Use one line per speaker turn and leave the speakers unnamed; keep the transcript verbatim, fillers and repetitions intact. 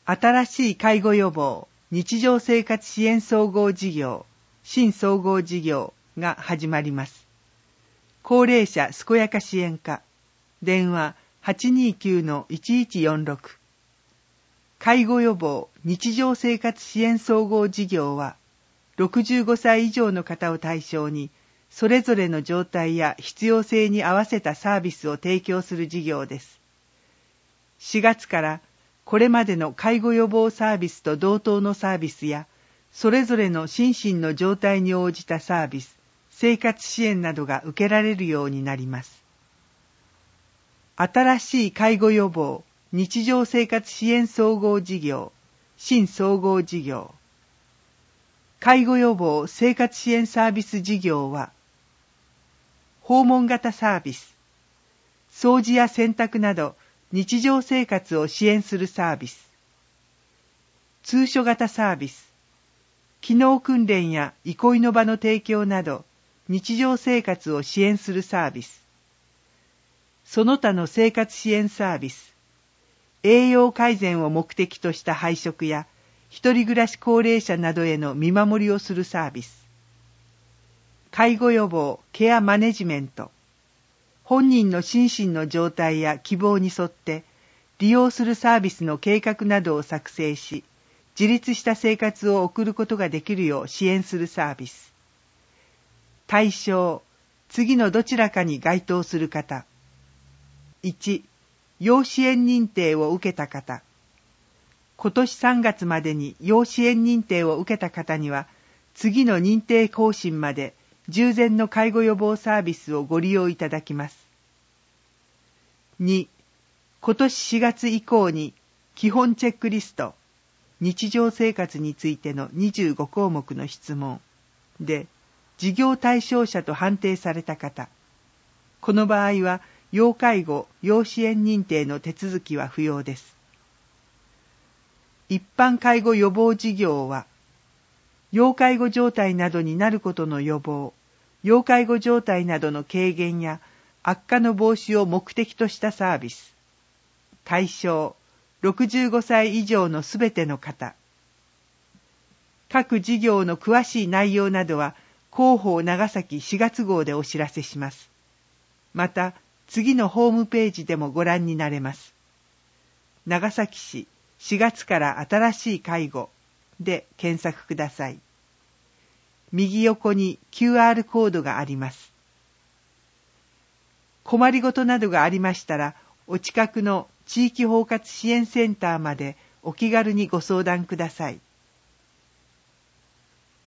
新しい介護予防日常生活支援総合事業新総合事業が始まります。高齢者健やか支援課電話 はちにきゅうのいちいちよんろく。介護予防日常生活支援総合事業はろくじゅうごさい以上の方を対象にそれぞれの状態や必要性に合わせたサービスを提供する事業です。しがつからこれまでの介護予防サービスと同等のサービスや、それぞれの心身の状態に応じたサービス、生活支援などが受けられるようになります。新しい介護予防日常生活支援総合事業、新総合事業。介護予防生活支援サービス事業は、訪問型サービス、掃除や洗濯など日常生活を支援するサービス、通所型サービス、機能訓練や憩いの場の提供など日常生活を支援するサービス、その他の生活支援サービス、栄養改善を目的とした配食や一人暮らし高齢者などへの見守りをするサービス、介護予防ケアマネジメント、本人の心身の状態や希望に沿って利用するサービスの計画などを作成し、自立した生活を送ることができるよう支援するサービス。対象、次のどちらかに該当する方。いち、要支援認定を受けた方。今年さんがつまでに要支援認定を受けた方には、次の認定更新まで従前の介護予防サービスをご利用いただきます。に、今年しがつ以降に基本チェックリスト、日常生活についてのにじゅうごこうもくの質問で、事業対象者と判定された方。この場合は、要介護・要支援認定の手続きは不要です。一般介護予防事業は、要介護状態などになることの予防、要介護状態などの軽減や悪化の防止を目的としたサービス。対象、ろくじゅうごさい以上のすべての方。各事業の詳しい内容などは、広報長崎しがつごうでお知らせします。また、次のホームページでもご覧になれます。長崎市しがつから新しい介護で検索ください。右横に キューアール コードがあります。困りごとなどがありましたら、お近くの地域包括支援センターまでお気軽にご相談ください。